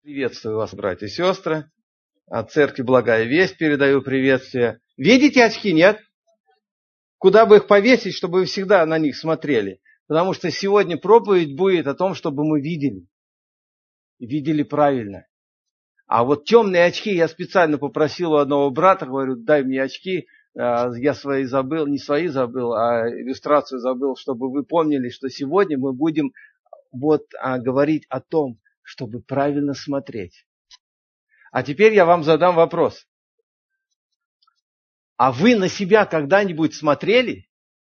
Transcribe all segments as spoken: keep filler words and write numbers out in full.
Приветствую вас, братья и сестры. От церкви Благая Весть передаю приветствие. Видите очки, нет? Куда бы их повесить, чтобы вы всегда на них смотрели? Потому что сегодня проповедь будет о том, чтобы мы видели. Видели правильно. А вот темные очки я специально попросил у одного брата, говорю, дай мне очки. Я свои забыл, не свои забыл, а иллюстрацию забыл, чтобы вы помнили, что сегодня мы будем вот говорить о том, чтобы правильно смотреть. А теперь я вам задам вопрос. А вы на себя когда-нибудь смотрели?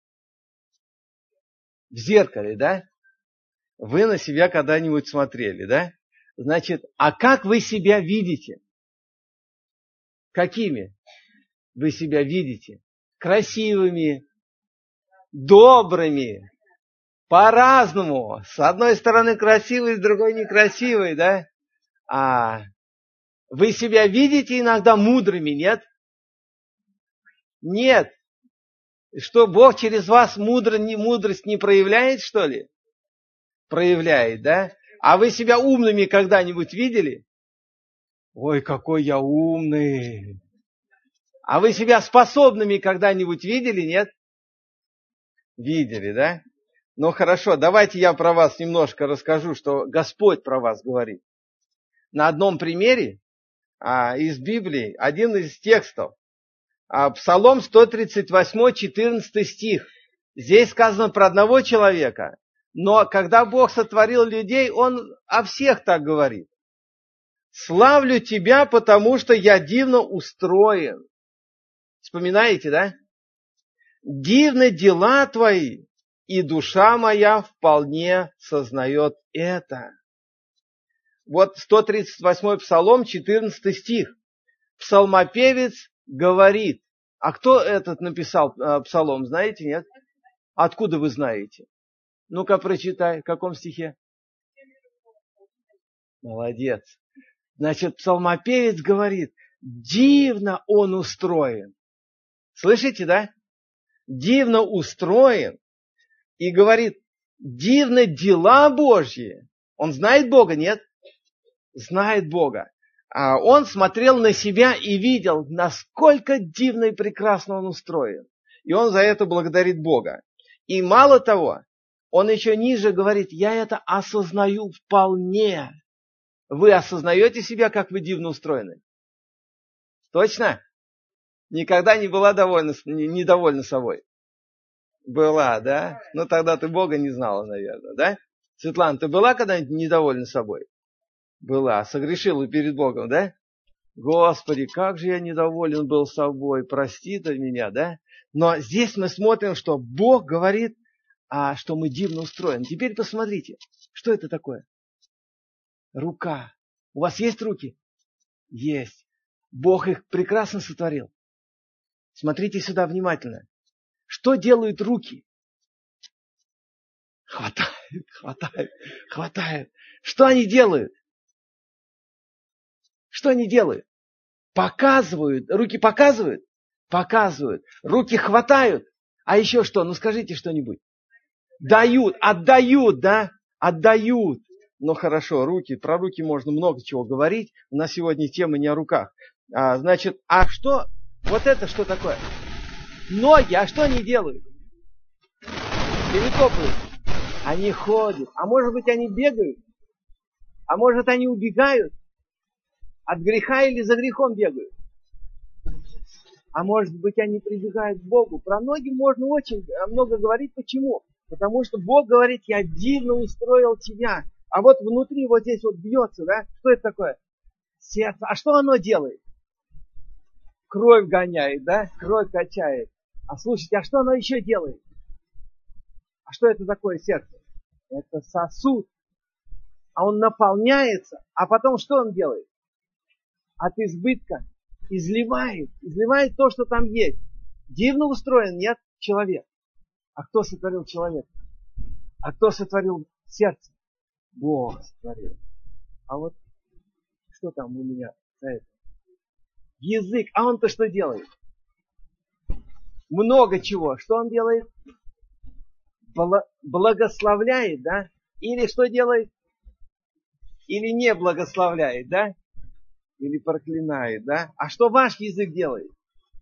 В зеркале, да? Вы на себя когда-нибудь смотрели, да? Значит, а как вы себя видите? Какими вы себя видите? Красивыми, добрыми, по-разному. С одной стороны красивый, с другой некрасивый, да? А вы себя видите иногда мудрыми, нет? Нет. Что, Бог через вас мудро, не, мудрость не проявляет, что ли? Проявляет, да? А вы себя умными когда-нибудь видели? Ой, какой я умный. А вы себя способными когда-нибудь видели, нет? Видели, да? Ну хорошо, давайте я про вас немножко расскажу, что Господь про вас говорит. На одном примере а, из Библии, один из текстов. А, Псалом сто тридцать восемь, четырнадцатый стих. Здесь сказано про одного человека. Но когда Бог сотворил людей, Он о всех так говорит. «Славлю тебя, потому что я дивно устроен». Вспоминаете, да? «Дивны дела твои, и душа моя вполне сознает это». Вот сто тридцать восьмой Псалом, четырнадцатый стих. Псалмопевец говорит. А кто этот написал э, Псалом, знаете, нет? Откуда вы знаете? Ну-ка, прочитай, в каком стихе? Молодец. Значит, псалмопевец говорит, дивно он устроен. Слышите, да? Дивно устроен. И говорит, дивны дела Божьи. Он знает Бога, нет? Знает Бога. А он смотрел на себя и видел, насколько дивно и прекрасно он устроен. И он за это благодарит Бога. И мало того, он еще ниже говорит, я это осознаю вполне. Вы осознаете себя, как вы дивно устроены? Точно? Никогда не была довольна, недовольна собой? Была, да? Ну тогда ты Бога не знала, наверное, да? Светлана, ты была когда-нибудь недовольна собой? Была. Согрешила перед Богом, да? Господи, как же я недоволен был собой, прости ты меня, да? Но здесь мы смотрим, что Бог говорит, а, что мы дивно устроены. Теперь посмотрите, что это такое? Рука. У вас есть руки? Есть. Бог их прекрасно сотворил. Смотрите сюда внимательно. Что делают руки? Хватает, хватает, хватает. Что они делают? Что они делают? Показывают. Руки показывают? Показывают. Руки хватают. А еще что? Ну скажите что-нибудь. Дают, отдают, да? Отдают. Ну хорошо, руки. Про руки можно много чего говорить. У нас сегодня тема не о руках. А, значит, а что? Вот это что такое? Ноги, а что они делают? Перетопывают. Они ходят. А может быть они бегают? А может они убегают? От греха или за грехом бегают? А может быть, они прибегают к Богу. Про ноги можно очень много говорить. Почему? Потому что Бог говорит, я дивно устроил тебя. А вот внутри вот здесь вот бьется, да? Что это такое? Сердце. А что оно делает? Кровь гоняет, да? Кровь качает. А слушайте, а что оно еще делает? А что это такое сердце? Это сосуд. А он наполняется. А потом что он делает? От избытка изливает, изливает то, что там есть. Дивно устроен, нет, человек. А кто сотворил человека? А кто сотворил сердце? Бог сотворил. А вот что там у меня за это? Язык. А он-то что делает? Много чего. Что он делает? Благословляет, да? Или что делает? или не благословляет, да? Или проклинает, да? А что ваш язык делает?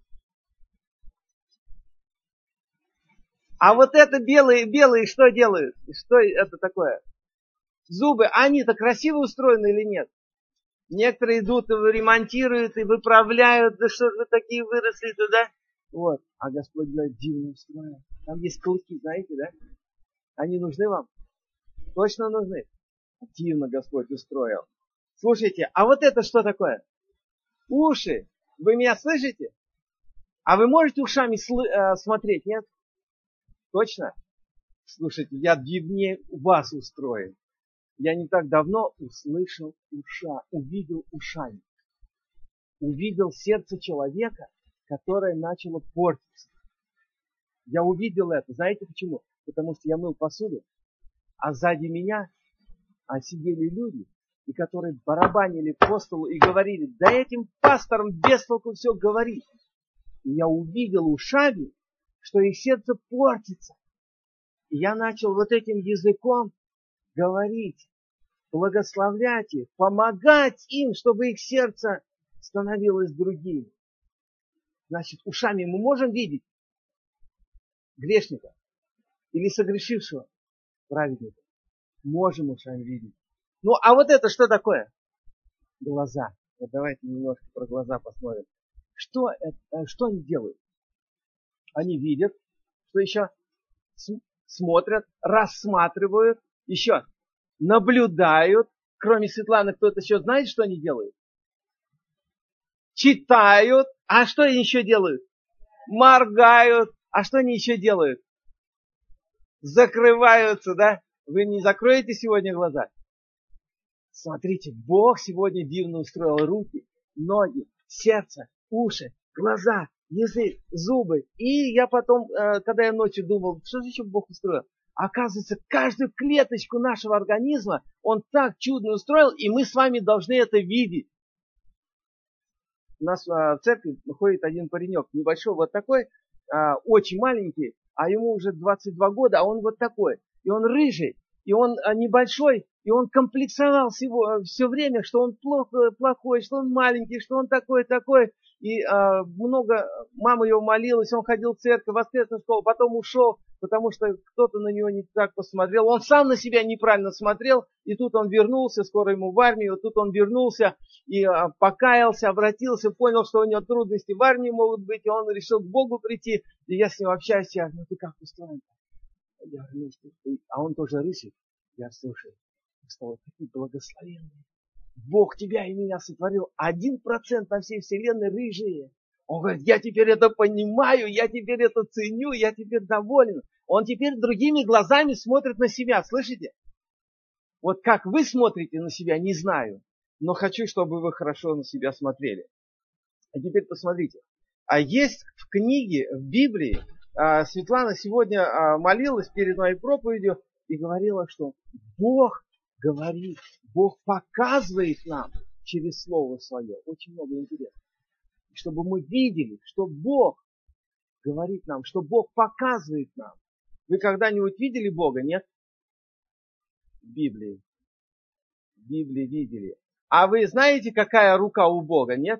А вот это белые, белые что делают? Что это такое? Зубы, они-то красиво устроены или нет? Некоторые идут, ремонтируют и выправляют, да что же вы такие выросли туда? Вот, а Господь говорит, дивно устроен. Там есть клыки, знаете, да? Они нужны вам? Точно нужны? Дивно Господь устроил. Слушайте, а вот это что такое? Уши. Вы меня слышите? А вы можете ушами сл- э, смотреть, нет? Точно? Слушайте, я дивнее вас устроен. Я не так давно услышал уша, увидел ушами. Увидел сердце человека, которое начало портиться. Я увидел это. Знаете почему? Потому что я мыл посуду, а сзади меня а сидели люди, и которые барабанили по столу и говорили, да этим пасторам без толку все говорит. И я увидел ушами, что их сердце портится. И я начал вот этим языком говорить, благословлять их, помогать им, чтобы их сердце становилось другим. Значит, ушами мы можем видеть грешника или согрешившего праведника. Можем ушами видеть. Ну, а вот это что такое? Глаза. Вот давайте немножко про глаза посмотрим. Что, это, что они делают? Они видят, что еще смотрят, рассматривают, еще наблюдают. Кроме Светланы, кто-то еще знает, что они делают? Читают. А что они еще делают? Моргают. А что они еще делают? Закрываются, да? Вы не закроете сегодня глаза? Смотрите, Бог сегодня дивно устроил руки, ноги, сердце, уши, глаза, язык, зубы. И я потом, когда я ночью думал, что же еще Бог устроил? Оказывается, каждую клеточку нашего организма Он так чудно устроил, и мы с вами должны это видеть. У нас в церкви ходит один паренек, небольшой, вот такой, очень маленький, а ему уже двадцать два года, а он вот такой. И он рыжий, и он небольшой, и он комплексовал всего, все время, что он плохо, плохой, что он маленький, что он такой, такой. И а, много, мама его молилась, он ходил в церковь, в воскресную школу, потом ушел, потому что кто-то на него не так посмотрел. Он сам на себя неправильно смотрел, и тут он вернулся, скоро ему в армию, вот тут он вернулся и а, покаялся, обратился, понял, что у него трудности в армии могут быть, и он решил к Богу прийти. И я с ним общаюсь, я говорю, ну ты как устроен? Я говорю, ну, а он тоже рыжий. Я слушаю, стал такие благословенные. Бог тебя и меня сотворил. Один процент на всей вселенной рыжие. Он говорит, я теперь это понимаю, я теперь это ценю, я теперь доволен. Он теперь другими глазами смотрит на себя, слышите? Вот как вы смотрите на себя, не знаю. Но хочу, чтобы вы хорошо на себя смотрели. А теперь посмотрите. А есть в книге, в Библии, Светлана сегодня молилась перед моей проповедью и говорила, что Бог говорит, Бог показывает нам через Слово Свое. Очень много интересного. Чтобы мы видели, что Бог говорит нам, что Бог показывает нам. Вы когда-нибудь видели Бога, нет? В Библии. В Библии видели. А вы знаете, какая рука у Бога, нет?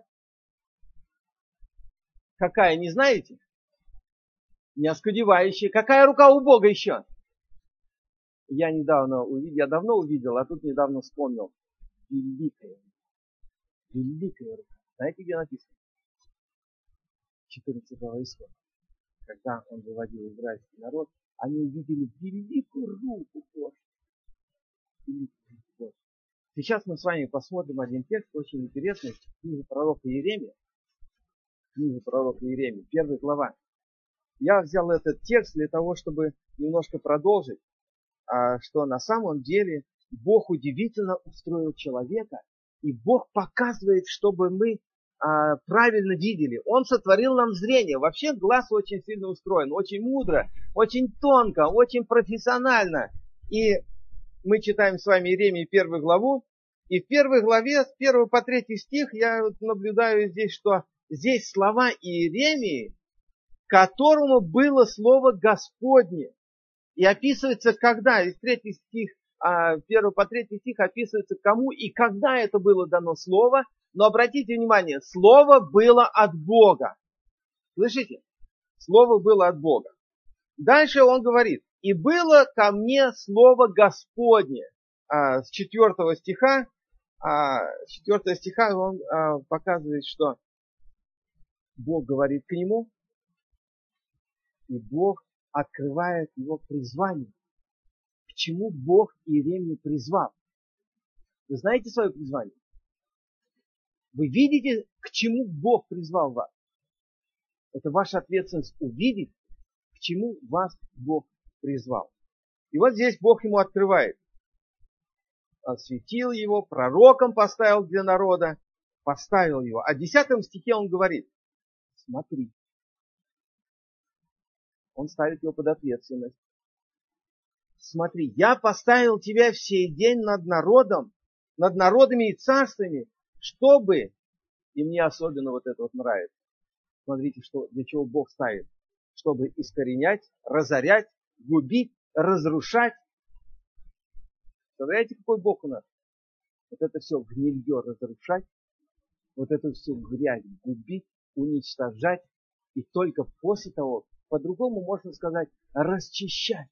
Какая, не знаете? Не оскудевающая. Какая рука у Бога еще? Я недавно увидел, я давно увидел, а тут недавно вспомнил. Великая. Великая рука. Знаете, где написано? четырнадцатого исхода. Когда он выводил израильский народ, они увидели великую руку Божью. Великую руку Божью. Сейчас мы с вами посмотрим один текст, очень интересный, книга пророка Иеремии. Книга пророка Иеремии, первая глава. Я взял этот текст для того, чтобы немножко продолжить, что на самом деле Бог удивительно устроил человека, и Бог показывает, чтобы мы правильно видели. Он сотворил нам зрение. Вообще глаз очень сильно устроен, очень мудро, очень тонко, очень профессионально. И мы читаем с вами Иеремии первую главу, и в первой главе с первого по третий стих я наблюдаю здесь, что здесь слова Иеремии, которому было слово Господне. И описывается, когда, из третий стих а, первый по третий стих описывается, кому и когда это было дано слово. Но обратите внимание, слово было от Бога. Слышите? Слово было от Бога. Дальше он говорит, и было ко мне слово Господне. А, с четвертого стиха, а, с четвертого стиха он а, показывает, что Бог говорит к нему, и Бог открывает его призвание. К чему Бог Иеремию призвал? Вы знаете свое призвание? Вы видите, к чему Бог призвал вас? Это ваша ответственность увидеть, к чему вас Бог призвал. И вот здесь Бог ему открывает. Осветил его, пророком поставил для народа, поставил его. А в десятом стихе он говорит, смотри. Он ставит его под ответственность. Смотри, я поставил тебя в сей день над народом, над народами и царствами, чтобы, и мне особенно вот это вот нравится, смотрите, что, для чего Бог ставит, чтобы искоренять, разорять, губить, разрушать. Представляете, какой Бог у нас? Вот это все гнилье разрушать, вот эту всю грязь губить, уничтожать, и только после того, по-другому можно сказать, расчищать.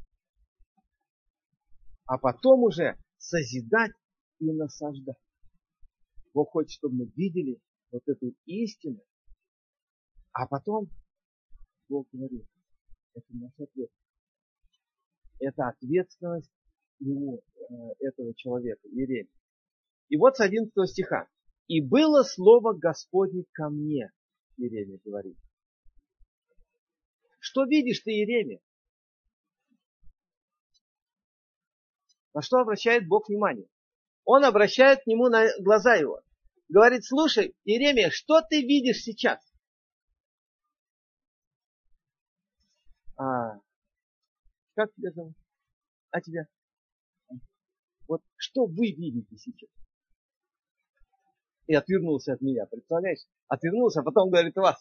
А потом уже созидать и насаждать. Бог хочет, чтобы мы видели вот эту истину, а потом Бог говорит, это наша ответственность. Это ответственность его, этого человека, Иеремии. И вот с одиннадцатого стиха. И было слово Господне ко мне, Иеремия говорит. Что видишь ты, Иеремия? На что обращает Бог внимание? Он обращает к нему на глаза его. Говорит, слушай, Иеремия, что ты видишь сейчас? А, как тебя зовут? А тебя? Вот что вы видите сейчас? И отвернулся от меня, представляешь? Отвернулся, а потом говорит, вас.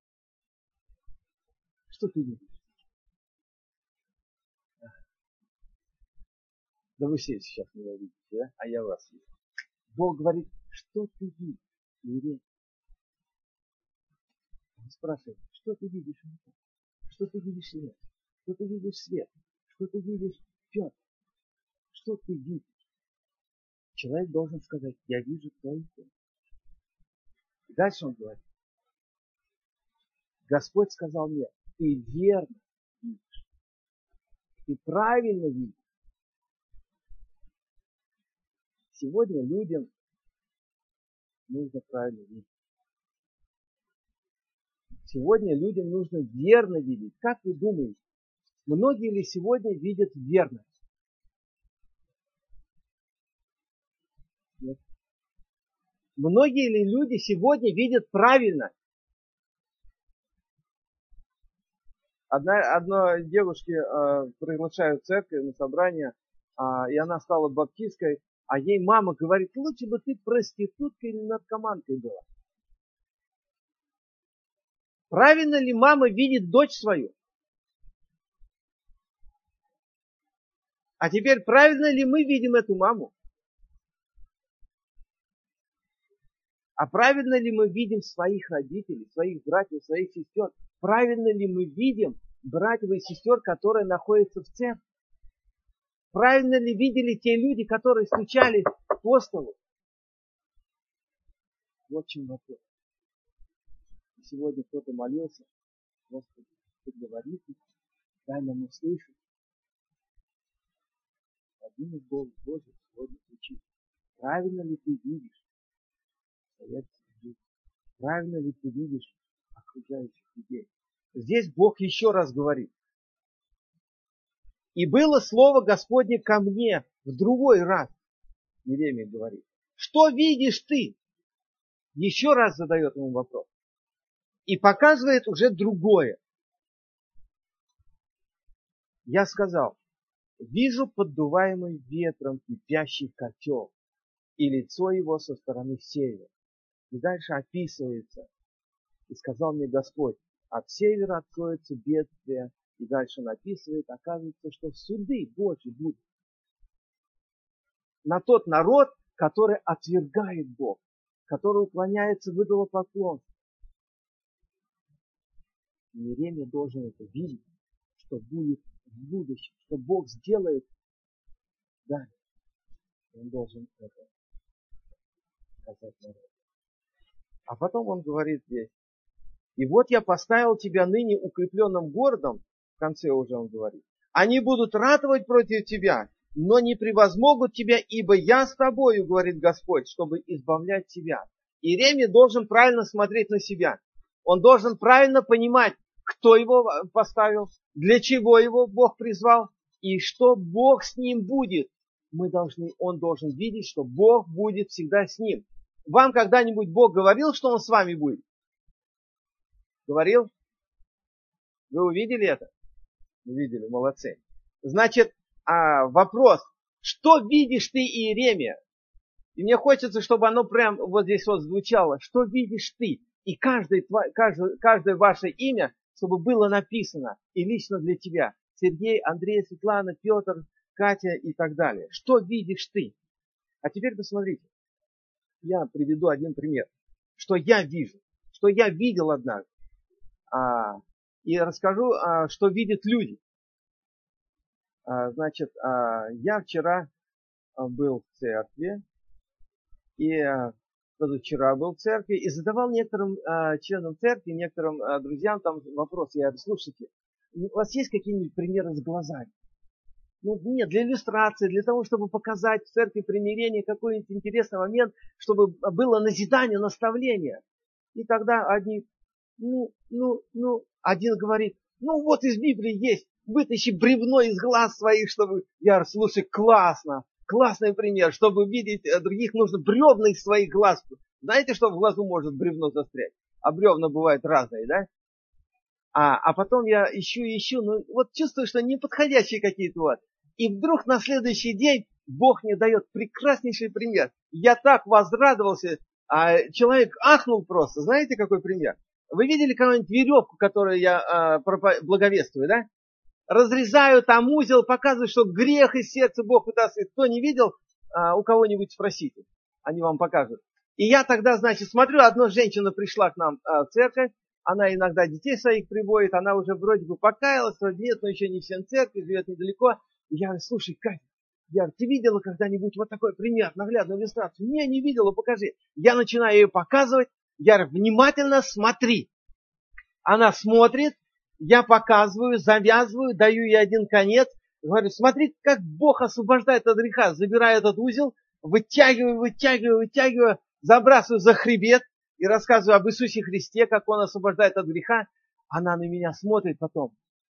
Что ты видишь? Да вы все сейчас меня видите, да? А я вас вижу. Бог говорит, что ты видишь, Иеремия? Он спрашивает, что ты видишь? Что ты видишь свет? Что ты видишь свет? Что ты видишь, Петр? Что ты видишь? Человек должен сказать, я вижу только. И дальше он говорит, Господь сказал мне, ты верно видишь. Ты правильно видишь. Сегодня людям нужно правильно видеть. Сегодня людям нужно верно видеть. Как вы думаете, многие ли сегодня видят верно? Нет. Многие ли люди сегодня видят правильно? Одна, одной девушке э, приглашают в церковь на собрание, э, и она стала баптисткой, а ей мама говорит, лучше бы ты проституткой или наркоманкой была. Правильно ли мама видит дочь свою? А теперь правильно ли мы видим эту маму? А правильно ли мы видим своих родителей, своих братьев, своих сестер? Правильно ли мы видим братьев и сестер, которые находятся в церкви? Правильно ли видели те люди, которые стучали по столу? Вот в чем вопрос. Сегодня кто-то молился, Господи, Ты говоришь, дай нам услышать. Один из Бога Божий сегодня кричит. Правильно ли ты видишь? Правильно ли ты видишь окружающих людей? Здесь Бог еще раз говорит. И было слово Господне ко мне в другой раз. Иеремия говорит. Что видишь ты? Еще раз задает ему вопрос. И показывает уже другое. Я сказал, вижу поддуваемый ветром кипящий котел, и лицо его со стороны севера. И дальше описывается. И сказал мне Господь, от севера откроется бедствие. И дальше он описывает, оказывается, что суды Божьи будут. на тот народ, который отвергает Бога, который уклоняется в идолопоклонство. Иеремия должен это видеть, что будет в будущем, что Бог сделает дальше. Он должен это сказать народу. А потом он говорит здесь: и вот я поставил тебя ныне укрепленным городом, в конце уже он говорит, они будут ратовать против тебя, но не превозмогут тебя, ибо я с тобою, говорит Господь, чтобы избавлять тебя. Иеремия должен правильно смотреть на себя. Он должен правильно понимать, кто его поставил, для чего его Бог призвал, и что Бог с ним будет. Мы должны, он должен видеть, что Бог будет всегда с ним. Вам когда-нибудь Бог говорил, что Он с вами будет? Говорил? Вы увидели это? Увидели, молодцы. Значит, а, вопрос, что видишь ты, Иеремия? И мне хочется, чтобы оно прям вот здесь вот звучало. Что видишь ты? И каждое, каждое, каждое ваше имя, чтобы было написано и лично для тебя. Сергей, Андрей, Светлана, Петр, Катя и так далее. Что видишь ты? А теперь посмотрите. Я приведу один пример. Что я вижу. Что я видел однажды. А, и расскажу, а, что видят люди. А, значит, а, я вчера был в церкви. И а, позавчера был в церкви. И задавал некоторым а, членам церкви, некоторым а, друзьям там вопрос. Я говорю: слушайте, у вас есть какие-нибудь примеры с глазами? Ну, нет, для иллюстрации, для того, чтобы показать в церкви примирение, какой-нибудь интересный момент, чтобы было назидание, наставление. И тогда одни, ну, ну, ну, один говорит: ну вот из Библии есть, вытащи бревно из глаз своих, чтобы... Я говорю: слушай, классно, классный пример, чтобы видеть других, нужно бревна из своих глаз. Знаете, что в глазу может бревно застрять? А бревна бывают разные, да? А, а потом я ищу и ищу, ну вот чувствую, что неподходящие какие-то вот. И вдруг на следующий день Бог мне дает прекраснейший пример. Я так возрадовался, а человек ахнул просто. Знаете, какой пример? Вы видели какую-нибудь веревку, которую я а, благовествую, да? Разрезаю там узел, показываю, что грех из сердца Бог вытаскивает. Кто не видел, а, у кого-нибудь спросите. Они вам покажут. И я тогда, значит, смотрю, одна женщина пришла к нам а, в церковь. Она иногда детей своих приводит, она уже вроде бы покаялась, вроде нет, но еще не всем церкви, живет недалеко. И я говорю: слушай, Катя, я говорю, ты видела когда-нибудь вот такой пример, наглядную иллюстрацию? Не, не видела, покажи. Я начинаю ее показывать, я говорю: внимательно смотри. Она смотрит, я показываю, завязываю, даю ей один конец. Говорю: смотри, как Бог освобождает от греха, забираю этот узел, вытягиваю, вытягиваю, вытягиваю, забрасываю за хребет. И рассказываю об Иисусе Христе, как Он освобождает от греха. Она на меня смотрит потом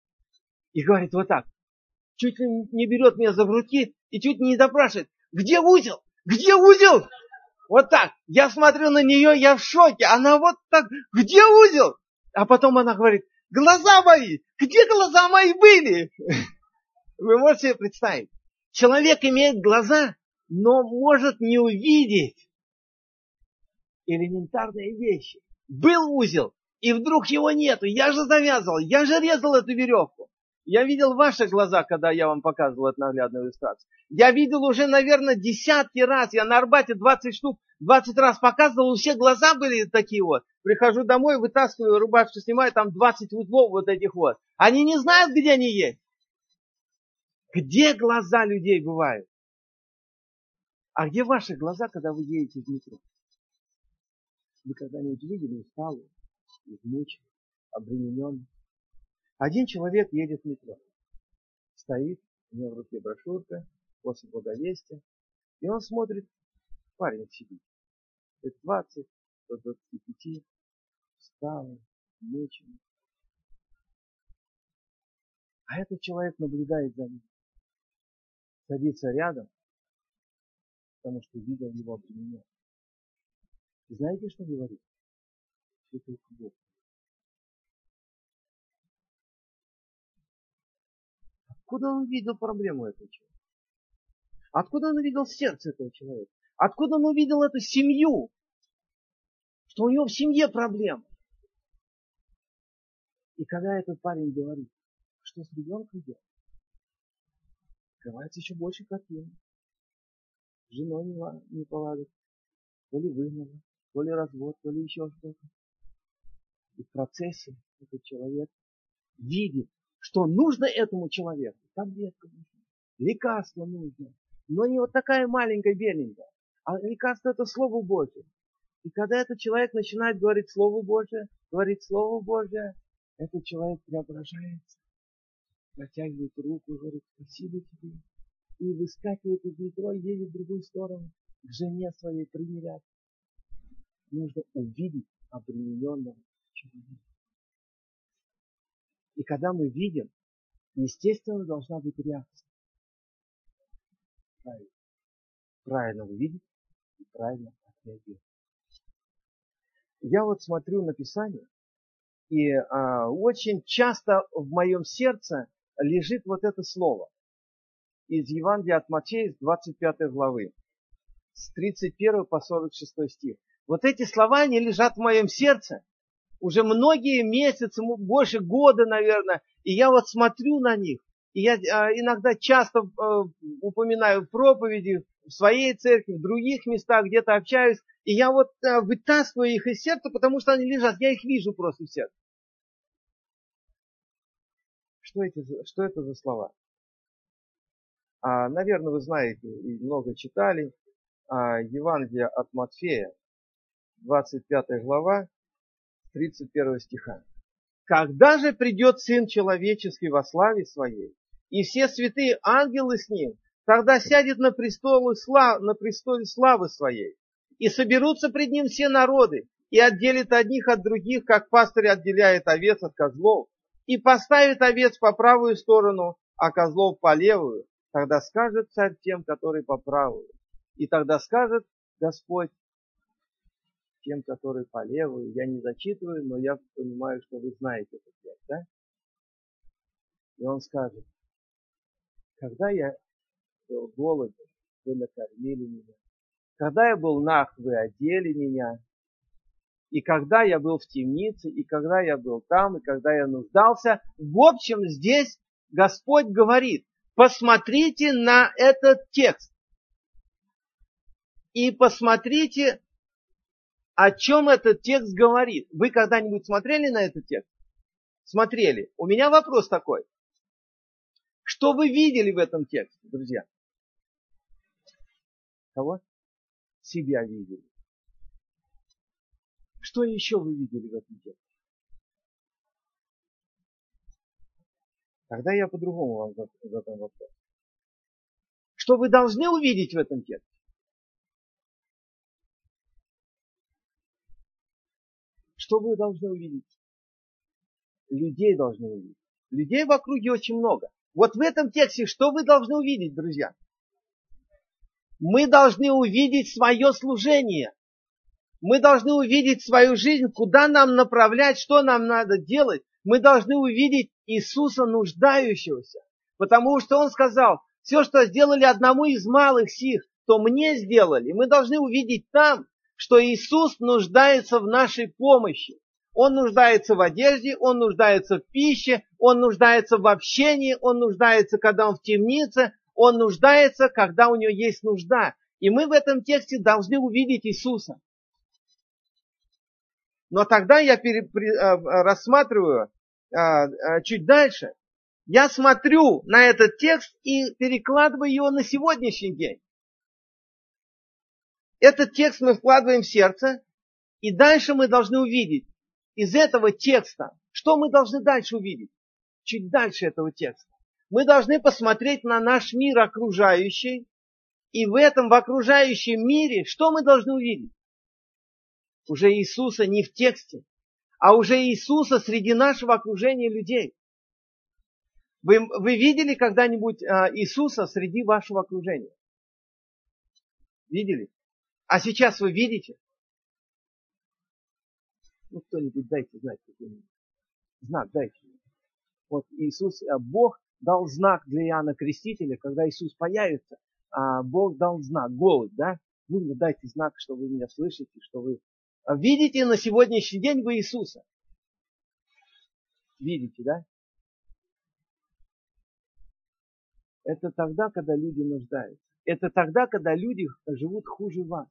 и говорит вот так. Чуть ли не берет меня за руки и чуть не допрашивает: где узел? Где узел? Вот так. Я смотрю на нее, я в шоке. Она вот так: где узел? А потом она говорит: глаза мои! Где глаза мои были? Вы можете себе представить? Человек имеет глаза, но может не увидеть элементарные вещи. Был узел, и вдруг его нету. Я же завязывал, я же резал эту веревку. Я видел ваши глаза, когда я вам показывал эту наглядную иллюстрацию. Я видел уже, наверное, десятки раз. Я на Арбате двадцать штук, двадцать раз показывал, у всех глаза были такие вот. Прихожу домой, вытаскиваю рубашку, снимаю, там двадцать узлов вот этих вот. Они не знают, где они есть. Где глаза людей бывают? А где ваши глаза, когда вы едете в метро? Вы когда-нибудь видели усталый, измученный, обремененный? Один человек едет в метро. Стоит, у него в руке брошюрка, после благовестия. И он смотрит, парень сидит. Лет двадцать, до двадцати пяти, усталый, измученный. А этот человек наблюдает за ним. Садится рядом, потому что видел его обремененным. И знаете, что говорит? Все только Бог. Откуда он видел проблему этого человека? Откуда он увидел сердце этого человека? Откуда он увидел эту семью? Что у него в семье проблемы. И когда этот парень говорит: что с ребенком делать? Открывается еще больше картина. с женой не поладит, то ли выгнала, то ли развод, то ли еще что-то. И в процессе этот человек видит, что нужно этому человеку. Таблетка нужна, лекарство нужно. Но не вот такая маленькая, беленькая. А лекарство это Слово Божие. И когда этот человек начинает говорить Слово Божие, говорить Слово Божие, этот человек преображается, протягивает руку и говорит: спасибо тебе. И выскакивает из метро и едет в другую сторону, к жене своей примиряться. Нужно увидеть обремененного человека. И когда мы видим, естественно, должна быть реакция. Правильно. Правильно увидеть и правильно отреагировать. Я вот смотрю на Писание, и а, очень часто в моем сердце лежит вот это слово из Евангелия от Матфея, с двадцать пятой главы, с тридцать первого по сорок шестой стих. Вот эти слова, они лежат в моем сердце уже многие месяцы, больше года, наверное, и я вот смотрю на них, и я а, иногда часто а, упоминаю в проповеди, в своей церкви, в других местах, где-то общаюсь, и я вот а, вытаскиваю их из сердца, потому что они лежат, я их вижу просто в сердце. Что, эти, что это за слова? А, наверное, вы знаете и много читали а, Евангелие от Матфея, двадцать пятая глава, тридцать первого стиха. Когда же придет Сын Человеческий во славе Своей, и все святые ангелы с Ним, тогда сядет на престоле славы, на престоле славы Своей, и соберутся пред Ним все народы, и отделит одних от других, как пастырь отделяет овец от козлов, и поставит овец по правую сторону, а козлов по левую. Тогда скажет царь тем, которые по правую, и тогда скажет Господь тем, которые по левую. Я не зачитываю, но я понимаю, что вы знаете этот текст, да? И он скажет: когда я был голоден, вы накормили меня. Когда я был наг, вы одели меня. И когда я был в темнице, и когда я был там, и когда я нуждался. В общем, здесь Господь говорит: посмотрите на этот текст. И посмотрите, о чем этот текст говорит. Вы когда-нибудь смотрели на этот текст? Смотрели. У меня вопрос такой. Что вы видели в этом тексте, друзья? Кого? Себя видели. Что еще вы видели в этом тексте? Тогда я по-другому вам задам вопрос. Что вы должны увидеть в этом тексте? Что вы должны увидеть? Людей должны увидеть. Людей в округе очень много. Вот в этом тексте что вы должны увидеть, друзья? Мы должны увидеть свое служение. Мы должны увидеть свою жизнь, куда нам направлять, что нам надо делать. Мы должны увидеть Иисуса нуждающегося. Потому что Он сказал: все, что сделали одному из малых сих, то мне сделали. Мы должны увидеть там, что Иисус нуждается в нашей помощи. Он нуждается в одежде, Он нуждается в пище, Он нуждается в общении, Он нуждается, когда Он в темнице, Он нуждается, когда у Него есть нужда. И мы в этом тексте должны увидеть Иисуса. Но тогда я пере, при, рассматриваю а, а, чуть дальше. Я смотрю на этот текст и перекладываю его на сегодняшний день. Этот текст мы вкладываем в сердце, и дальше мы должны увидеть из этого текста, что мы должны дальше увидеть. Чуть дальше этого текста. Мы должны посмотреть на наш мир окружающий, и в этом, в окружающем мире, что мы должны увидеть? Уже Иисуса не в тексте, а уже Иисуса среди нашего окружения людей. Вы, вы видели когда-нибудь а, Иисуса среди вашего окружения? Видели? А сейчас вы видите? Ну, кто-нибудь дайте знать какой-нибудь знак, дайте. Вот Иисус, Бог дал знак для Иоанна Крестителя, когда Иисус появится, а Бог дал знак, голубь, да? Вы мне дайте знак, что вы меня слышите, что вы видите на сегодняшний день вы Иисуса. Видите, да? Это тогда, когда люди нуждаются. это тогда, когда люди живут хуже вас.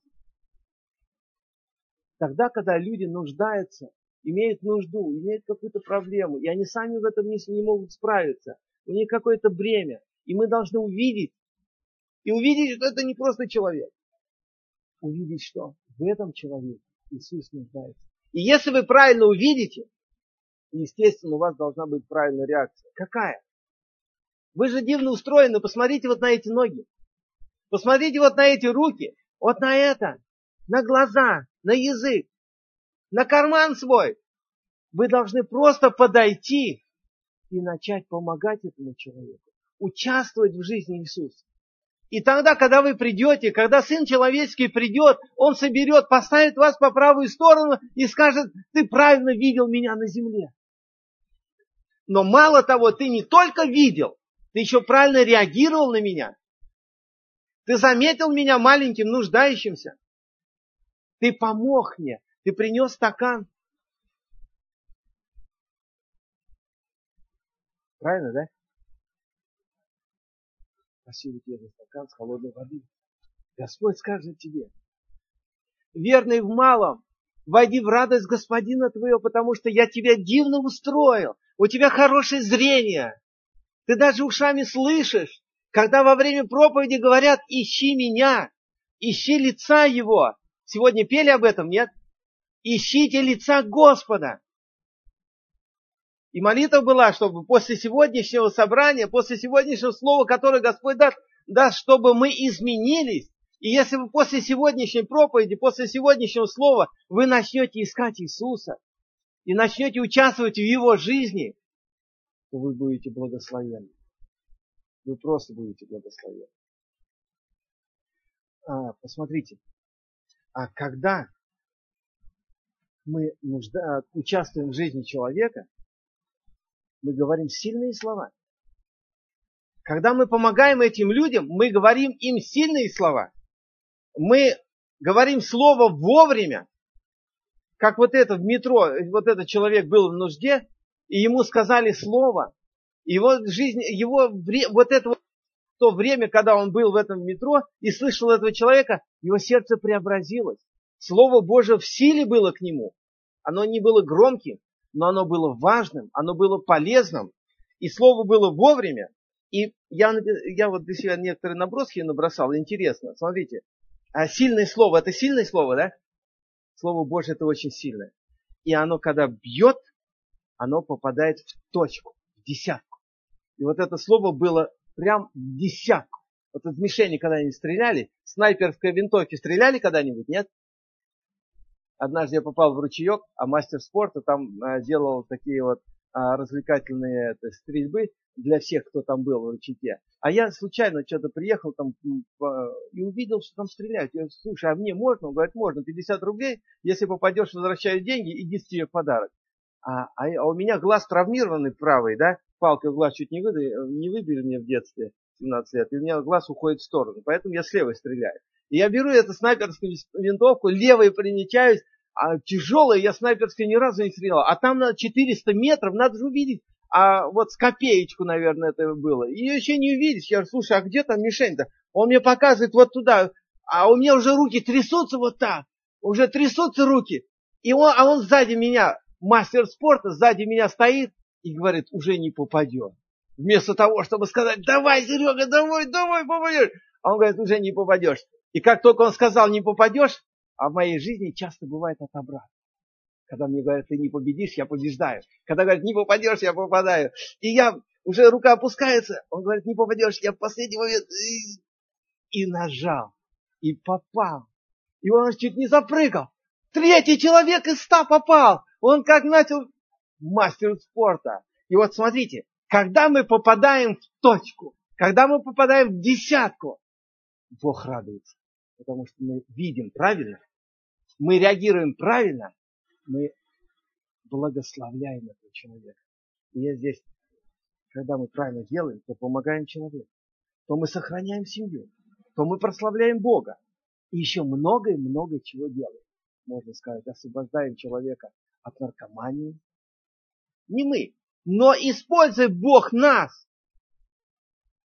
Тогда, когда люди нуждаются, имеют нужду, имеют какую-то проблему, и они сами в этом не, не могут справиться. У них какое-то бремя. И мы должны увидеть, и увидеть, что это не просто человек. Увидеть, что в этом человеке Иисус нуждается. И если вы правильно увидите, естественно, у вас должна быть правильная реакция. Какая? Вы же дивно устроены. Посмотрите вот на эти ноги. Посмотрите вот на эти руки. Вот на это. На глаза. На язык. На карман свой. Вы должны просто подойти и начать помогать этому человеку. Участвовать в жизни Иисуса. И тогда, когда вы придете, когда Сын Человеческий придет, Он соберет, поставит вас по правую сторону и скажет: ты правильно видел меня на земле. Но мало того, ты не только видел, ты еще правильно реагировал на меня. Ты заметил меня маленьким, нуждающимся. Ты помог мне. Ты принес стакан. Правильно, да? Спасибо тебе за стакан с холодной воды. Господь скажет тебе: верный в малом, войди в радость Господина твоего, потому что я тебя дивно устроил. У тебя хорошее зрение. Ты даже ушами слышишь, когда во время проповеди говорят: ищи меня, ищи лица его. Сегодня пели об этом, нет? Ищите лица Господа. И молитва была, чтобы после сегодняшнего собрания, после сегодняшнего слова, которое Господь даст, даст, чтобы мы изменились. И если вы после сегодняшней проповеди, после сегодняшнего слова, вы начнете искать Иисуса и начнете участвовать в Его жизни, то вы будете благословенны. Вы просто будете благословенны. А, посмотрите, а когда мы нужда... участвуем в жизни человека, мы говорим сильные слова. Когда мы помогаем этим людям, мы говорим им сильные слова. Мы говорим слово вовремя. Как вот это в метро, вот этот человек был в нужде, и ему сказали слово. Его жизнь, его вот это вот, то время, когда он был в этом метро и слышал этого человека, его сердце преобразилось. Слово Божие в силе было к нему. Оно не было громким, но оно было важным, оно было полезным. И слово было вовремя. И я, я вот для себя некоторые наброски набросал. Интересно, смотрите. А сильное слово, это сильное слово, да? Слово Божье это очень сильное. И оно, когда бьет, оно попадает в точку, в десятку. И вот это слово было прям в десятку. Вот из мишени когда-нибудь стреляли? Снайперской винтовки стреляли когда-нибудь, нет? Однажды я попал в ручеек, а мастер спорта там а, делал такие вот а, развлекательные это, стрельбы для всех, кто там был в ручейке. А я случайно что-то приехал там и увидел, что там стреляют. Я говорю: слушай, а мне можно? Он говорит: можно, пятьдесят рублей, если попадешь, возвращаю деньги, иди с тебе в подарок. А, а, а у меня глаз травмированный правый, да, палкой в глаз чуть не, выдай, не выбили мне в детстве, семнадцать лет, и у меня глаз уходит в сторону, поэтому я с левой стреляю. И я беру эту снайперскую винтовку, левой примечаюсь, а тяжелая, я снайперской ни разу не стрелял. А там на четыреста метров, надо же увидеть, а вот с копеечку, наверное, это было. Ее еще не увидишь. Я говорю: слушай, а где там мишень-то? Он мне показывает вот туда, а у меня уже руки трясутся вот так, уже трясутся руки. И он, а он сзади меня, мастер спорта, сзади меня стоит и говорит: уже не попадет. Вместо того, чтобы сказать: давай, Серега, давай, давай, попадешь. А он говорит: уже не попадешь. И как только он сказал: не попадешь, а в моей жизни часто бывает от обратного. Когда мне говорят: ты не победишь, я побеждаю. Когда говорят: не попадешь, я попадаю. И я, уже рука опускается, он говорит: не попадешь, я в последний момент и, и нажал, и попал. И он чуть не запрыгал. Третий человек из ста попал. Он как начал мастер спорта. И вот смотрите, когда мы попадаем в точку, когда мы попадаем в десятку, Бог радуется. Потому что мы видим правильно, мы реагируем правильно, мы благословляем этого человека. И я здесь, когда мы правильно делаем, то помогаем человеку, то мы сохраняем семью, то мы прославляем Бога. И еще много и много чего делаем. Можно сказать, освобождаем человека от наркомании. Не мы, но использует Бог нас.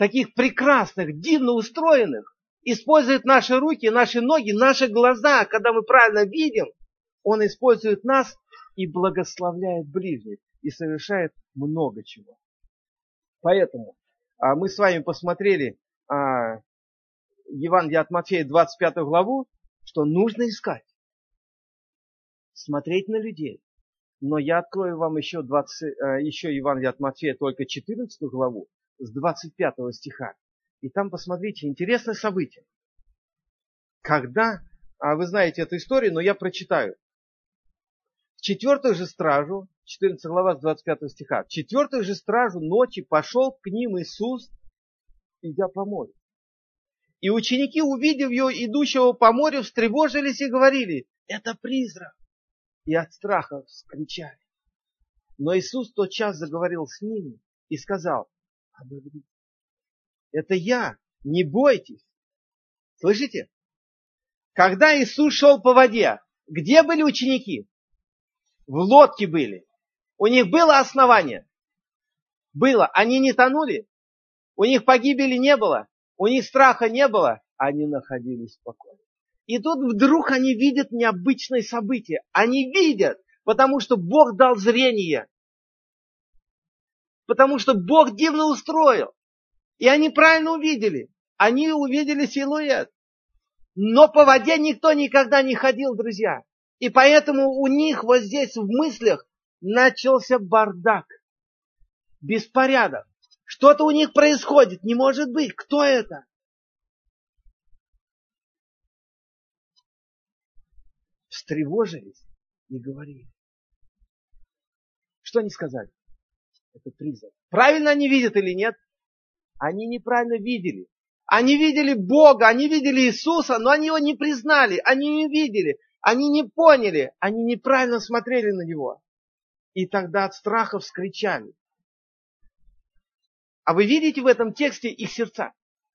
таких прекрасных, дивно устроенных, использует наши руки, наши ноги, наши глаза, когда мы правильно видим, Он использует нас и благословляет ближних, и совершает много чего. Поэтому а, мы с вами посмотрели а, Евангелие от Матфея, двадцать пятую главу, что нужно искать, смотреть на людей. Но я открою вам еще, двадцать, еще Евангелие от Матфея, только четырнадцатую главу, с двадцать пятого стиха. И там, посмотрите, интересное событие. Когда, а вы знаете эту историю, но я прочитаю. В четвертую же стражу, четырнадцатая глава, с двадцать пятого стиха, в четвертую же стражу ночи пошел к ним Иисус, идя по морю. И ученики, увидев его, идущего по морю, встревожились и говорили: это призрак. И от страха вскричали. Но Иисус тотчас заговорил с ними и сказал: ободритесь. Это я, не бойтесь. Слышите? Когда Иисус шел по воде, где были ученики? В лодке были. У них было основание? Было. Они не тонули? У них погибели не было? У них страха не было? Они находились в покое. И тут вдруг они видят необычное событие. Они видят, потому что Бог дал зрение. Потому что Бог дивно устроил. И они правильно увидели. Они увидели силуэт. Но по воде никто никогда не ходил, друзья. И поэтому у них вот здесь в мыслях начался бардак. Беспорядок. Что-то у них происходит. Не может быть. Кто это? Встревожились и говорили. Что они сказали? Это призрак. Правильно они видят или нет? Они неправильно видели. Они видели Бога, они видели Иисуса, но они его не признали, они не видели, они не поняли, они неправильно смотрели на Него. И тогда от страха вскричали. А вы видите в этом тексте их сердца?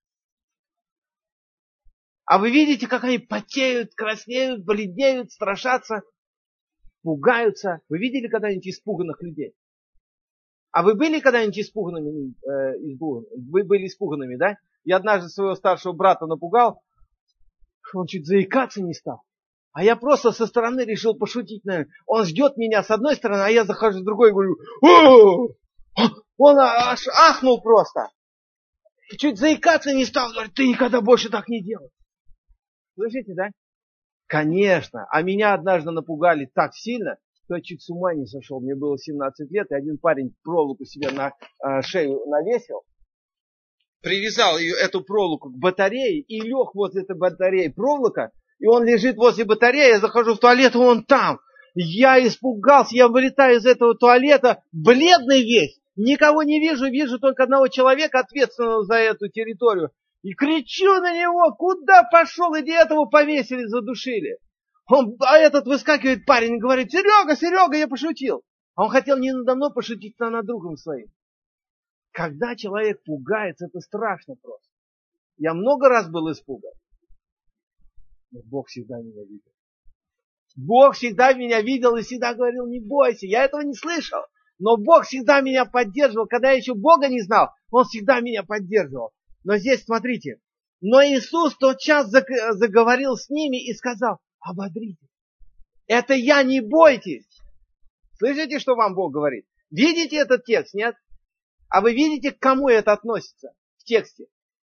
А вы видите, как они потеют, краснеют, бледнеют, страшатся, пугаются? Вы видели когда-нибудь испуганных людей? А вы были когда-нибудь испуганными? Э, испуган... Вы были испуганными, да? Я однажды своего старшего брата напугал, он чуть заикаться не стал. А я просто со стороны решил пошутить, наверное. Он ждет меня с одной стороны, а я захожу с другой и говорю: «О!» Он аж ахнул просто. Чуть заикаться не стал, говорит: ты никогда больше так не делай. Слышите, да? Конечно. А меня однажды напугали так сильно, что я чуть с ума не сошел. Мне было семнадцать лет, и один парень проволоку себе на э, шею навесил. Привязал ее, эту проволоку к батарее и лег возле этой батареи проволока. И он лежит возле батареи, я захожу в туалет, и он там. Я испугался, я вылетаю из этого туалета, бледный весь. Никого не вижу, вижу только одного человека, ответственного за эту территорию. И кричу на него: куда пошел? Иди, этого повесили, задушили. Он, а этот выскакивает парень и говорит: Серега, Серега, я пошутил. А он хотел не надо мной пошутить, а над другом своим. Когда человек пугается, это страшно просто. Я много раз был испуган. Но Бог всегда меня видел. Бог всегда меня видел и всегда говорил: не бойся. Я этого не слышал. Но Бог всегда меня поддерживал. Когда я еще Бога не знал, Он всегда меня поддерживал. Но здесь, смотрите. Но Иисус тотчас заговорил с ними и сказал: ободритесь. Это я, не бойтесь. Слышите, что вам Бог говорит? Видите этот текст, нет? А вы видите, к кому это относится в тексте?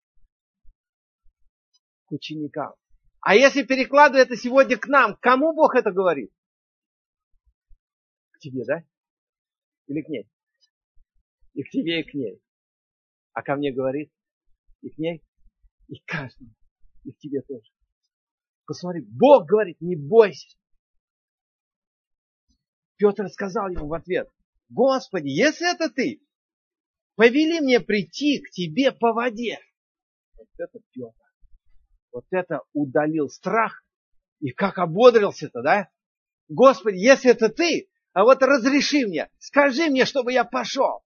К ученикам. А если перекладывать это сегодня к нам, к кому Бог это говорит? К тебе, да? Или к ней? И к тебе, и к ней. А ко мне говорит? И к ней? И к каждому. И к тебе тоже. Посмотри, Бог говорит: не бойся. Петр сказал ему в ответ: Господи, если это ты, повели мне прийти к тебе по воде. Вот это Петр. Вот это удалил страх. И как ободрился-то, да? Господи, если это ты, а вот разреши мне, скажи мне, чтобы я пошел.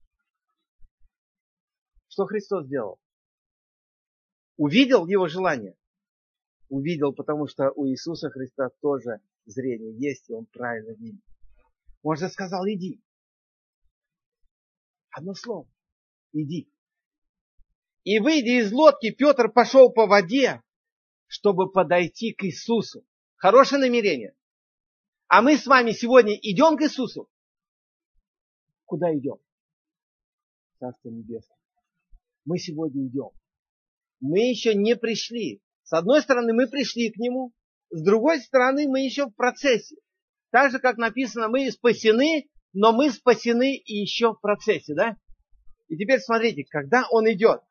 Что Христос сделал? Увидел его желание? Увидел, потому что у Иисуса Христа тоже зрение есть, и Он правильно видит. Он же сказал: иди. Одно слово. Иди. И, выйдя из лодки, Петр пошел по воде, чтобы подойти к Иисусу. Хорошее намерение. А мы с вами сегодня идем к Иисусу? Куда идем? Царство Небесное. Мы сегодня идем. Мы еще не пришли. С одной стороны, мы пришли к Нему. С другой стороны, мы еще в процессе. Так же, как написано, мы спасены, но мы спасены и еще в процессе, да? И теперь смотрите, когда Он идет,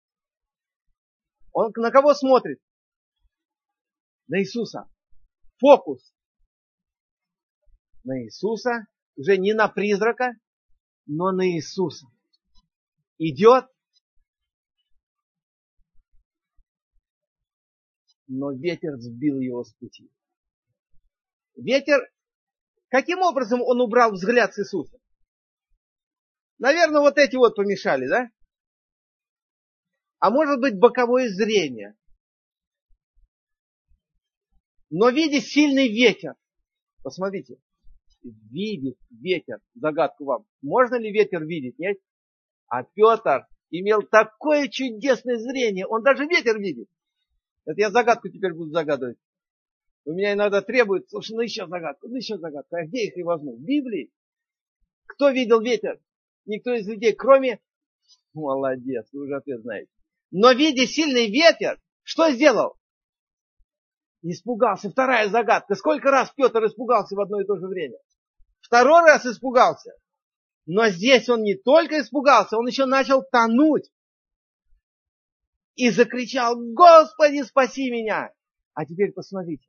Он на кого смотрит? На Иисуса. Фокус на Иисуса, уже не на призрака, но на Иисуса. Идет, но ветер сбил его с пути. Ветер, каким образом он убрал взгляд с Иисуса? Наверное, вот эти вот помешали, да? А может быть, боковое зрение. Но видя сильный ветер, посмотрите, видит ветер, загадку вам. Можно ли ветер видеть, нет? А Петр имел такое чудесное зрение, он даже ветер видит. Это я загадку теперь буду загадывать. У меня иногда требуют, слушай, ну еще загадку, ну еще загадку. А где их и возьму? В Библии. Кто видел ветер? Никто из людей, кроме... Молодец, вы уже ответ знаете. Но видя сильный ветер, что сделал? Испугался. Вторая загадка. Сколько раз Петр испугался в одно и то же время? Второй раз испугался. Но здесь он не только испугался, он еще начал тонуть. И закричал: Господи, спаси меня! А теперь посмотрите.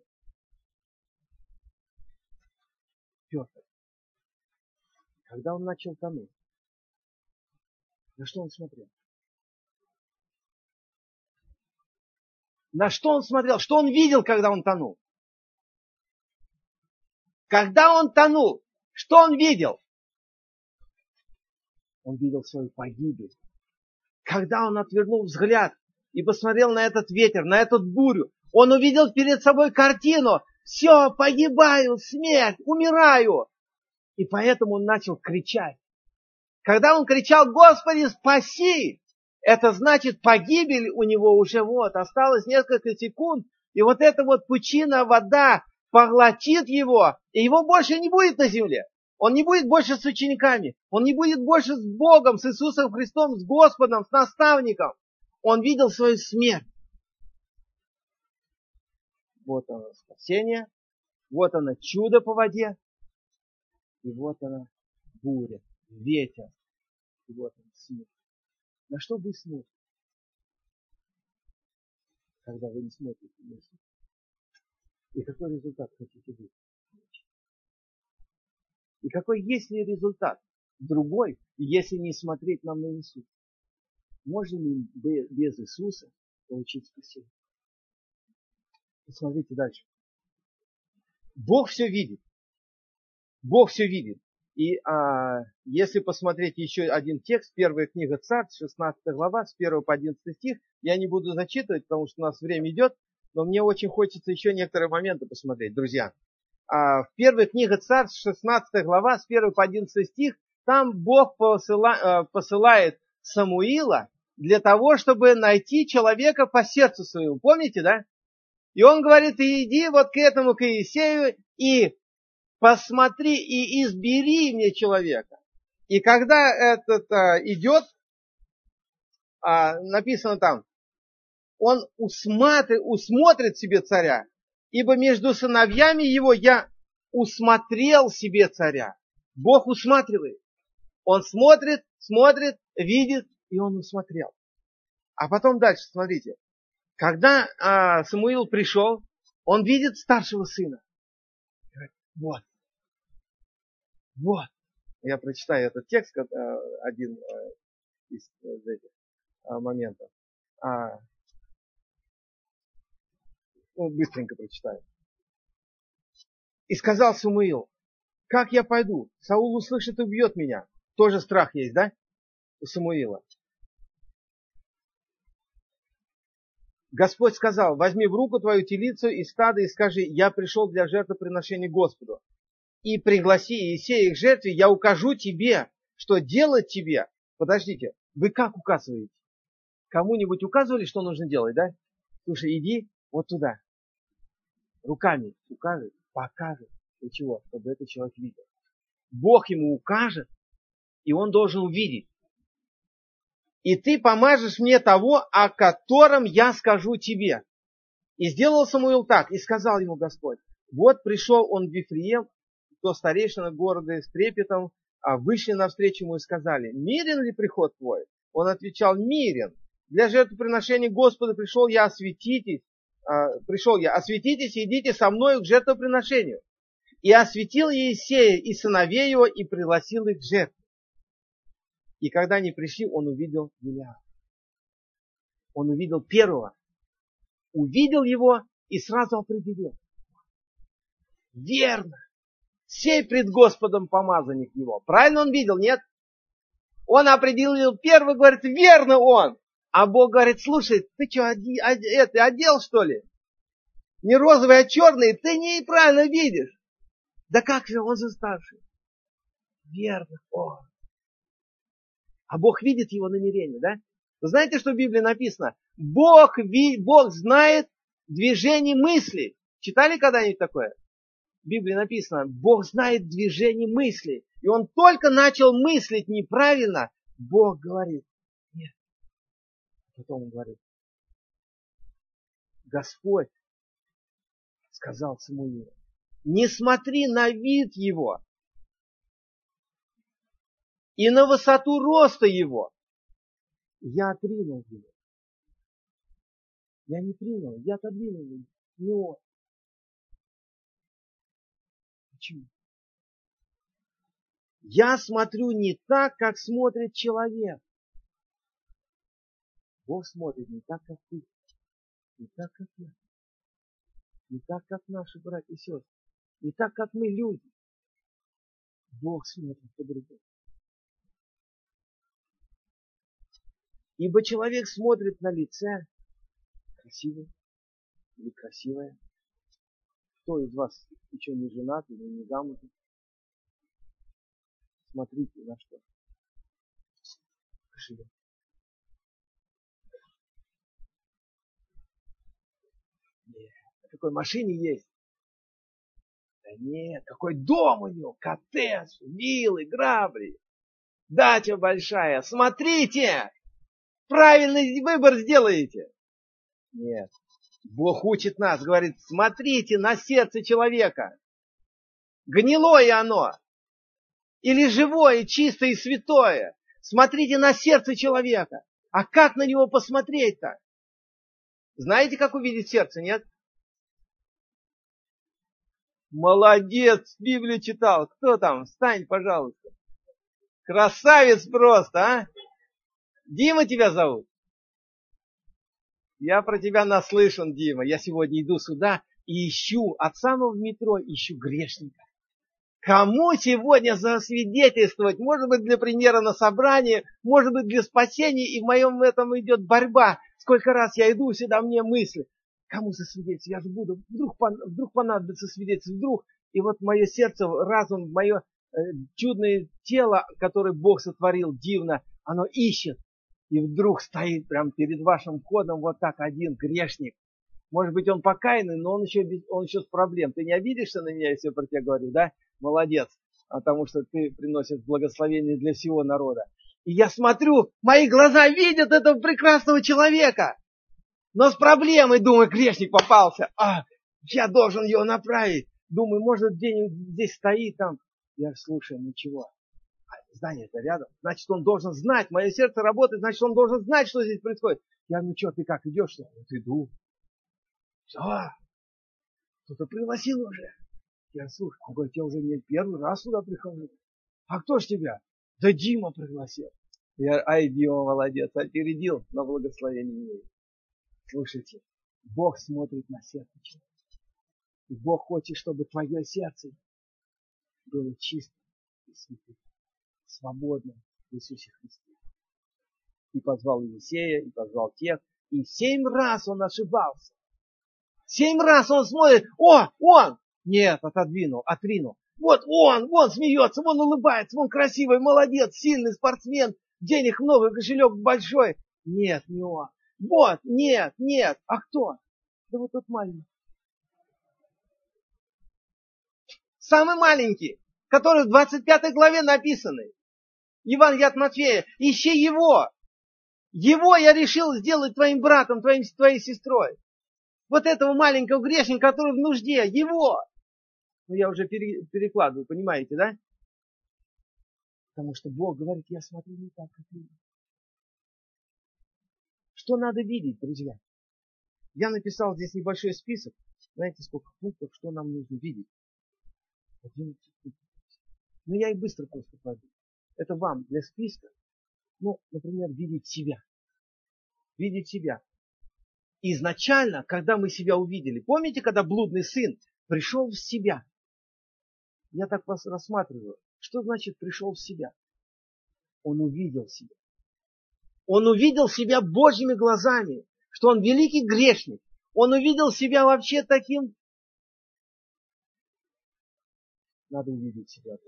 Петр, когда он начал тонуть, на что он смотрел? На что он смотрел? Что он видел, когда он тонул? Когда он тонул, что он видел? Он видел свою погибель. Когда он отвернул взгляд и посмотрел на этот ветер, на эту бурю, он увидел перед собой картину: все, погибаю, смерть, умираю. И поэтому он начал кричать. Когда он кричал: Господи, спаси! Это значит, погибель у него уже вот, осталось несколько секунд, и вот эта вот пучина, вода поглотит его, и его больше не будет на земле. Он не будет больше с учениками, он не будет больше с Богом, с Иисусом Христом, с Господом, с наставником. Он видел свою смерть. Вот оно спасение, вот оно чудо по воде, и вот оно буря, ветер, и вот оно смерть. На что вы смотрите, когда вы не смотрите на Иисуса? И какой результат хотите вы? И какой есть ли результат другой, если не смотреть нам на Иисуса? Можно ли без Иисуса получить спасение? Посмотрите дальше. Бог все видит. Бог все видит. И а, если посмотреть еще один текст, первая книга Царств, шестнадцатая глава, с первого по одиннадцатый стих, я не буду зачитывать, потому что у нас время идет, но мне очень хочется еще некоторые моменты посмотреть, друзья. А, в первой книге Царств, шестнадцатая глава, с первого по одиннадцатый стих, там Бог посыла, посылает Самуила для того, чтобы найти человека по сердцу своему. Помните, да? И он говорит: иди вот к этому, к Иисею, и посмотри и избери мне человека. И когда этот а, идет, а, написано там, он усматри, усмотрит себе царя, ибо между сыновьями его я усмотрел себе царя. Бог усматривает. Он смотрит, смотрит, видит, и он усмотрел. А потом дальше, смотрите. Когда а, Самуил пришел, он видит старшего сына. Вот. Вот. Я прочитаю этот текст, один из этих моментов. Ну, быстренько прочитаю. И сказал Самуил: как я пойду? Саул услышит и убьет меня. Тоже страх есть, да? У Самуила. Господь сказал: возьми в руку твою телицу и стадо и скажи: я пришел для жертвоприношения Господу. И пригласи Иисея к жертве, я укажу тебе, что делать тебе. Подождите, вы как указываете? Кому-нибудь указывали, что нужно делать, да? Слушай, иди вот туда. Руками укажет, покажет. Для чего? Чтобы этот человек видел. Бог ему укажет, и он должен увидеть. И ты помажешь мне того, о котором я скажу тебе. И сделал Самуил так, и сказал ему Господь: вот пришел он в Вифлеем, то старейшина города с трепетом а вышли навстречу ему и сказали: мирен ли приход твой? Он отвечал: мирен. Для жертвоприношения Господа пришел я, осветитесь, а, пришел я, осветитесь и идите со мною к жертвоприношению. И осветил Иисея и сыновей его, и пригласил их к жертве. И когда они пришли, он увидел Елиафа. Он увидел первого. Увидел его и сразу определил. Верно. Сей пред Господом помазанник его. Правильно он видел, нет? Он определил первый, говорит, верно он. А Бог говорит: слушай, ты что, оде, оде, это, одел, что ли? Не розовый, а черный, ты неправильно видишь. Да как же, он же старший. Верно он. А Бог видит его намерение, да? Вы знаете, что в Библии написано? Бог, ви, Бог знает движение мыслей. Читали когда-нибудь такое? В Библии написано: Бог знает движение мыслей. И он только начал мыслить неправильно, Бог говорит: нет. Потом он говорит: Господь сказал Самуилу: не смотри на вид его и на высоту роста его. Я отринул его. Я не принял, я отодвинул его. Не он. Почему? Я смотрю не так, как смотрит человек. Бог смотрит не так, как ты. Не так, как я. Не так, как наши братья и сестры. Не так, как мы, люди. Бог смотрит по-другому. Ибо человек смотрит на лице, красивый или красивая. Кто из вас еще не женат или не замужем? Смотрите на что. Живет. Нет. На какой машине есть? Да нет. Какой дом у него? Коттедж, виллы, грабли. Дача большая. Смотрите! Правильный выбор сделаете. Нет. Бог учит нас, говорит: смотрите на сердце человека. Гнилое оно. Или живое, чистое и святое. Смотрите на сердце человека. А как на него посмотреть-то? Знаете, как увидеть сердце, нет? Молодец, Библию читал. Кто там? Встань, пожалуйста. Красавец просто, а? Дима тебя зовут? Я про тебя наслышан, Дима. Я сегодня иду сюда и ищу, от самого метро ищу грешника. Кому сегодня засвидетельствовать? Может быть, для примера на собрании, может быть, для спасения. И в моем этом идет борьба. Сколько раз я иду сюда, мне мысли. Кому засвидетельствовать? Я же буду. Вдруг, вдруг понадобится свидетельствовать. Вдруг. И вот мое сердце, разум, мое э, чудное тело, которое Бог сотворил дивно, оно ищет. И вдруг стоит прямо перед вашим входом вот так один грешник. Может быть, он покаянный, но он еще, он еще с проблем. Ты не обидишься на меня, если я про тебя говорю, да? Молодец, потому что ты приносишь благословение для всего народа. И я смотрю, мои глаза видят этого прекрасного человека, но с проблемой, думаю, грешник попался. А, я должен его направить. Думаю, может, где-нибудь здесь стоит там. Я слушаю, ничего. Здание-то рядом. Значит, он должен знать. Мое сердце работает, значит, он должен знать, что здесь происходит. Я, ну что, ты как, идешь? Я вот иду. Все. Кто-то пригласил уже. Я слушаю. Он говорит: я уже не первый раз сюда прихожу. А кто ж тебя? Да Дима пригласил. Я, ай, Дима молодец, опередил на благословение. Слушайте, Бог смотрит на сердце человека. И Бог хочет, чтобы твое сердце было чистым и святым, свободным в Иисусе Христе. И позвал Елисея, и позвал тех. И семь раз он ошибался. Семь раз он смотрит: о, он! Нет, отодвинул, отринул. Вот он, он смеется, он улыбается, он красивый, молодец, сильный спортсмен, денег много, кошелек большой. Нет, не он. Вот, нет, нет. А кто? Да вот тот маленький. Самый маленький, который в двадцать пятой главе написаны. Евангелие от Матфея. Ищи его. Его я решил сделать твоим братом, твоим, твоей сестрой. Вот этого маленького грешника, который в нужде. Его. Ну, я уже пере, перекладываю, понимаете, да? Потому что Бог говорит, я смотрю не так, как ты. Что надо видеть, друзья? Я написал здесь небольшой список. Знаете, сколько пунктов, что нам нужно видеть? одиннадцать пунктов. Но я и быстро просто кладу. Это вам для списка. Ну, например, видеть себя. Видеть себя. Изначально, когда мы себя увидели, помните, когда блудный сын пришел в себя? Я так вас рассматриваю. Что значит пришел в себя? Он увидел себя. Он увидел себя Божьими глазами, что он великий грешник. Он увидел себя вообще таким. Надо увидеть себя.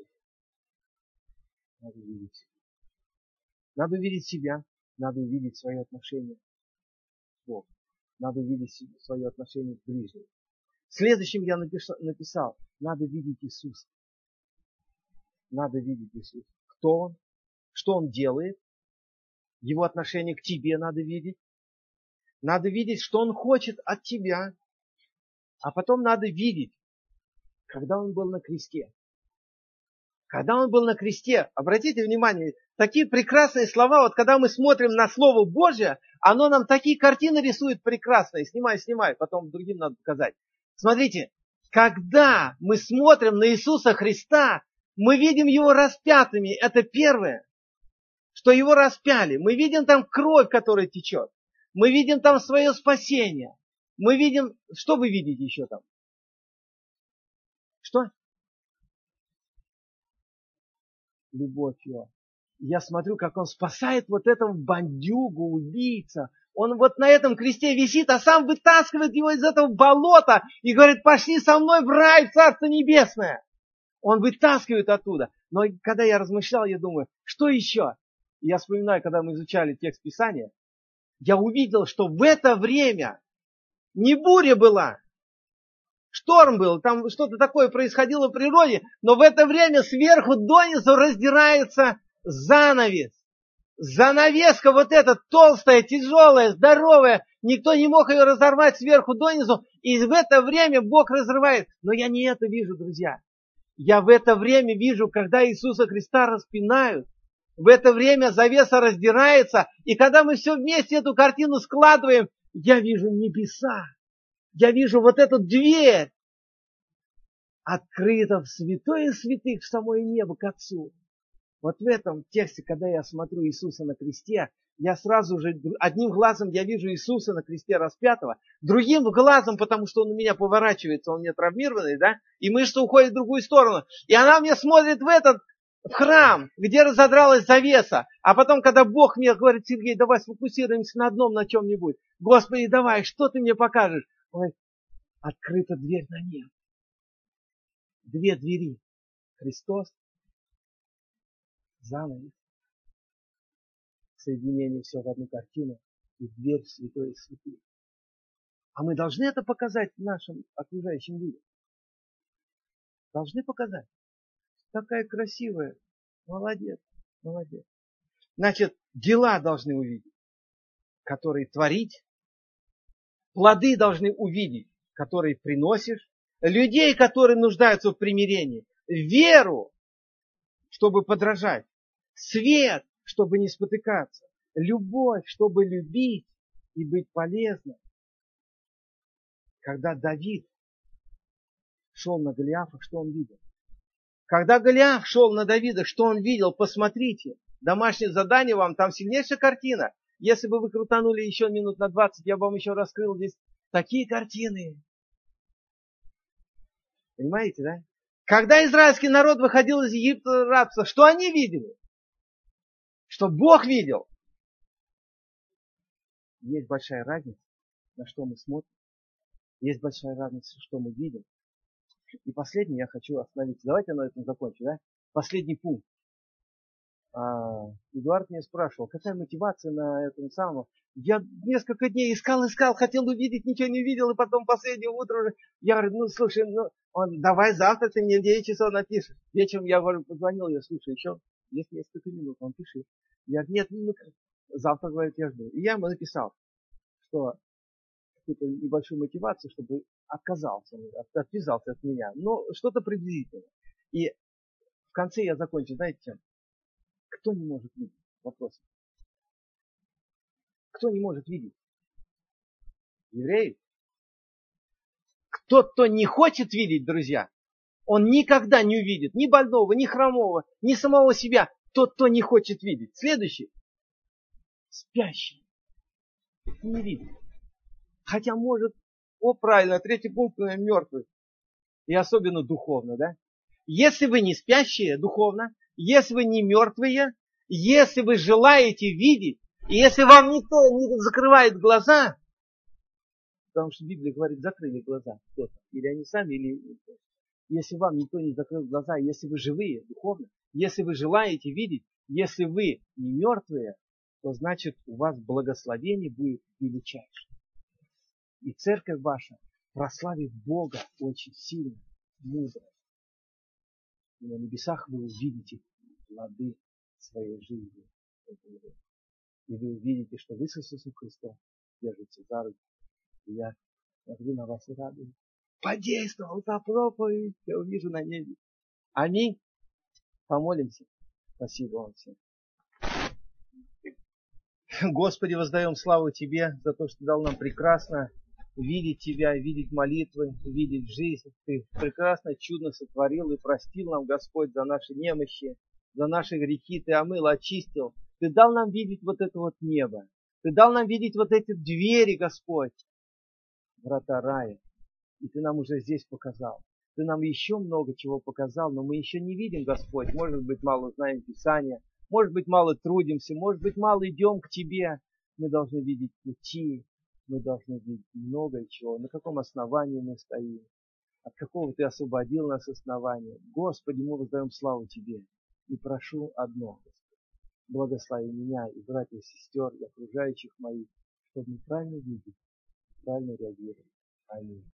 Надо увидеть себя. Надо увидеть себя. Надо увидеть свое отношение к Богу. Надо увидеть свое отношение к ближнему. Следующим я написал, написал, надо видеть Иисуса. Надо видеть Иисуса. Кто Он? Что Он делает? Его отношение к тебе надо видеть. Надо видеть, что Он хочет от тебя. А потом надо видеть, когда Он был на кресте. Когда Он был на кресте, обратите внимание, такие прекрасные слова, вот когда мы смотрим на Слово Божье, оно нам такие картины рисует прекрасные. Снимай, снимай, потом другим надо показать. Смотрите, когда мы смотрим на Иисуса Христа, мы видим Его распятыми. Это первое, что Его распяли. Мы видим там кровь, которая течет. Мы видим там свое спасение. Мы видим... Что вы видите еще там? Что? Любовь Его. Я смотрю, как Он спасает вот этого бандюгу, убийца. Он вот на этом кресте висит, а сам вытаскивает его из этого болота и говорит, пошли со мной в рай, в Царство Небесное. Он вытаскивает оттуда. Но когда я размышлял, я думаю, что еще? И я вспоминаю, когда мы изучали текст Писания, я увидел, что в это время не буря была, шторм был, там что-то такое происходило в природе, но в это время сверху донизу раздирается занавес. Занавеска вот эта толстая, тяжелая, здоровая, никто не мог ее разорвать сверху донизу, и в это время Бог разрывает. Но я не это вижу, друзья. Я в это время вижу, когда Иисуса Христа распинают, в это время завеса раздирается, и когда мы все вместе эту картину складываем, я вижу небеса, я вижу вот эту дверь, открыта в святое святых, в самое небо к Отцу. Вот в этом тексте, когда я смотрю Иисуса на кресте, я сразу же, одним глазом я вижу Иисуса на кресте распятого, другим глазом, потому что он у меня поворачивается, он у меня травмированный, да, и мышца уходит в другую сторону. И она мне смотрит в этот в храм, где разодралась завеса. А потом, когда Бог мне говорит, Сергей, давай сфокусируемся на одном, на чем-нибудь. Господи, давай, что ты мне покажешь? Он говорит, открыта дверь на небо. Две двери. Христос, занавес, соединение все в одну картину и дверь в святое святых. А мы должны это показать нашим окружающим людям. Должны показать. Такая красивая. Молодец, молодец. Значит, дела должны увидеть, которые творить. Плоды должны увидеть, которые приносишь. Людей, которые нуждаются в примирении. Веру, чтобы подражать. Свет, чтобы не спотыкаться. Любовь, чтобы любить и быть полезным. Когда Давид шел на Голиафа, что он видел? Когда Голиаф шел на Давида, что он видел? Посмотрите. Домашнее задание вам, там сильнейшая картина. Если бы вы крутанули еще минут на двадцать, я бы вам еще раскрыл здесь такие картины. Понимаете, да? Когда израильский народ выходил из Египта рабства, что они видели? Что Бог видел. Есть большая разница, на что мы смотрим. Есть большая разница, что мы видим. И последний я хочу остановиться. Давайте на этом закончим, да? Последний пункт. А Эдуард меня спрашивал, какая мотивация на этом самом. Я несколько дней искал, искал, хотел увидеть, ничего не видел, и потом последнее утро уже, я говорю, ну слушай, ну, он, давай завтра ты мне в девять часов напишешь. Вечером я говорю, позвонил, я слушай, еще есть несколько минут, он пишет. Я говорю, нет, ну, завтра, говорит, я жду. И я ему написал, что какую-то небольшую мотивацию, чтобы отказался, отвязался от меня. Но что-то приблизительно. И в конце я закончу, знаете чем? Кто не может видеть? Вопрос. Кто не может видеть? Евреи? Тот, кто не хочет видеть, друзья, он никогда не увидит ни больного, ни хромого, ни самого себя. Тот, кто не хочет видеть. Следующий. Спящий. Не видит. Хотя может, о, правильно, третий пункт, мертвый. И особенно духовно, да? Если вы не спящие духовно, если вы не мертвые, если вы желаете видеть, и если вам никто не закрывает глаза, потому что Библия говорит, закрыли глаза кто-то, или они сами, или если вам никто не закрыл глаза, если вы живые духовно, если вы желаете видеть, если вы не мертвые, то значит у вас благословение будет величайшее. И церковь ваша прославит Бога очень сильно, мудро. И на небесах вы увидите плоды своей жизни. И вы увидите, что вы с Иисусом Христом держите за руку. И я смотрю на вас и радуюсь. Подействовал та проповедь, я увижу на небе. Аминь. Помолимся. Спасибо вам всем. Господи, воздаем славу Тебе за то, что дал нам прекрасно видеть Тебя, видеть молитвы, видеть жизнь. Ты прекрасно, чудно сотворил и простил нам, Господь, за наши немощи, за наши грехи. Ты омыл, очистил. Ты дал нам видеть вот это вот небо. Ты дал нам видеть вот эти двери, Господь, врата рая. И Ты нам уже здесь показал. Ты нам еще много чего показал, но мы еще не видим, Господь. Может быть, мало знаем Писания, может быть, мало трудимся, может быть, мало идем к Тебе. Мы должны видеть пути, мы должны видеть много чего. На каком основании мы стоим, от какого Ты освободил нас основания. Господи, мы воздаем славу Тебе. И прошу одно, Господи, благослови меня и братьев, и сестер, и окружающих моих, чтобы мы правильно видеть, правильно реагировать. Аминь.